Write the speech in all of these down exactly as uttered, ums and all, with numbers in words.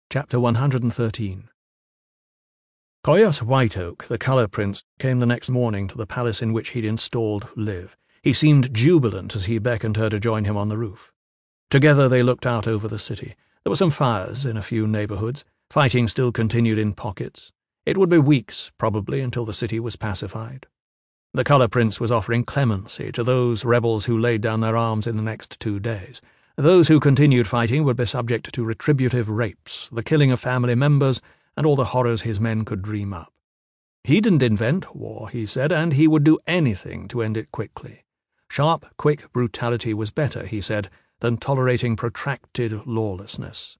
Chapter one hundred thirteen. Koyos Whiteoak, the Colour Prince, came the next morning to the palace in which he'd installed Liv. He seemed jubilant as he beckoned her to join him on the roof. Together they looked out over the city. There were some fires in a few neighbourhoods. Fighting still continued in pockets. It would be weeks, probably, until the city was pacified. The Colour Prince was offering clemency to those rebels who laid down their arms in the next two days. Those who continued fighting would be subject to retributive rapes, the killing of family members, and all the horrors his men could dream up. He didn't invent war, he said, and he would do anything to end it quickly. Sharp, quick brutality was better, he said, than tolerating protracted lawlessness.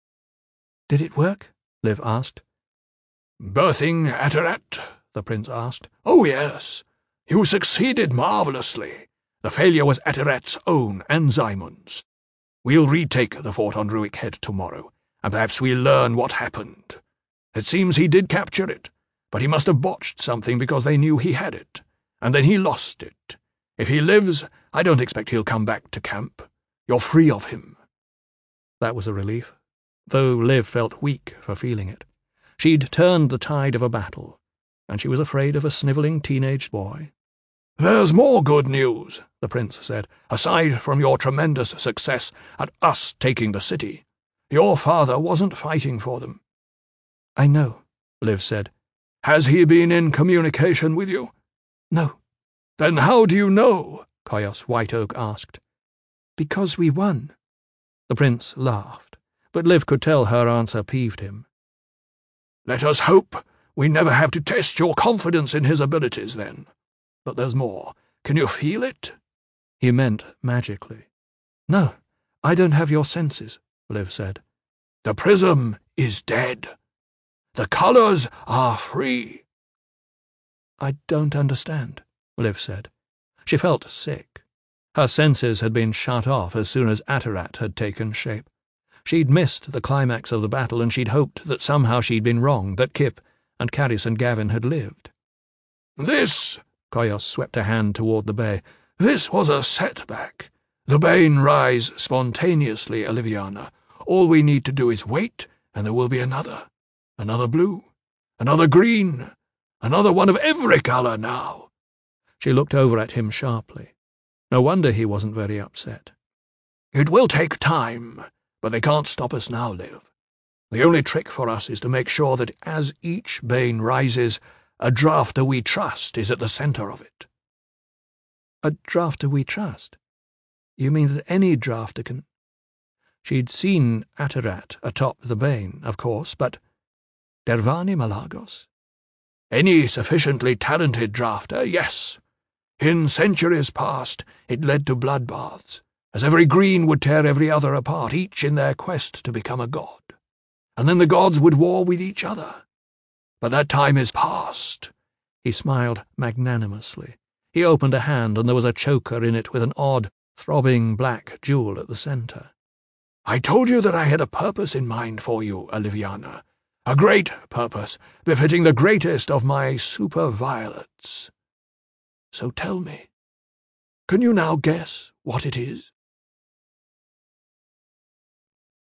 "Did it work?" Liv asked. "Birthing Atarat?" the prince asked. "Oh, yes. You succeeded marvellously. The failure was Atarat's own and Zaimun's. We'll retake the fort on Ruik Head tomorrow, and perhaps we'll learn what happened. It seems he did capture it, but he must have botched something because they knew he had it, and then he lost it. If he lives, I don't expect he'll come back to camp. You're free of him." That was a relief, though Liv felt weak for feeling it. She'd turned the tide of a battle, and she was afraid of a snivelling teenage boy. "There's more good news," the prince said, "aside from your tremendous success at us taking the city. Your father wasn't fighting for them." "I know," Liv said. "Has he been in communication with you?" "No." "Then how do you know?" Koyos Whiteoak asked. "Because we won." The prince laughed, but Liv could tell her answer peeved him. "Let us hope we never have to test your confidence in his abilities, then. But there's more. Can you feel it?" He meant magically. "No, I don't have your senses," Liv said. "The prism is dead. The colours are free." "I don't understand," Liv said. She felt sick. Her senses had been shut off as soon as Atarat had taken shape. She'd missed the climax of the battle, and she'd hoped that somehow she'd been wrong, that Kip and Caris and Gavin had lived. "This," Koyos swept a hand toward the bay, "this was a setback. The Bane rise spontaneously, Oliviana. All we need to do is wait, and there will be another. Another blue, another green, another one of every colour now." She looked over at him sharply. No wonder he wasn't very upset. "It will take time, but they can't stop us now, Liv. The only trick for us is to make sure that as each Bane rises, a drafter we trust is at the centre of it." "A drafter we trust? You mean that any drafter can—" She'd seen Atarat atop the Bane, of course, but Dervani Malagos? "Any sufficiently talented drafter, yes. In centuries past, it led to bloodbaths, as every green would tear every other apart, each in their quest to become a god. And then the gods would war with each other. But that time is past." He smiled magnanimously. He opened a hand, and there was a choker in it with an odd, throbbing black jewel at the centre. "I told you that I had a purpose in mind for you, Oliviana. A great purpose, befitting the greatest of my super-violets. So tell me, can you now guess what it is?"